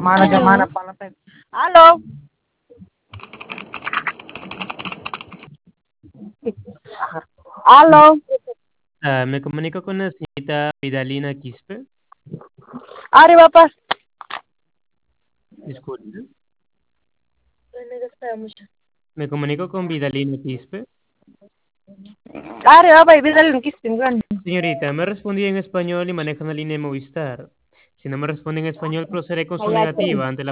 Mana llamada Aló. para la ¡Aló! ¡Aló! Me comunico con la señorita Vidalina Quispe. Arriba, papá. Disculpe. Me comunico con Vidalina Quispe. Arriba, papá. Y dale un kiss. Señorita, me respondí en español y maneja una línea de Movistar. Si no me responde en español, procederé con su Cállate. negativa ante la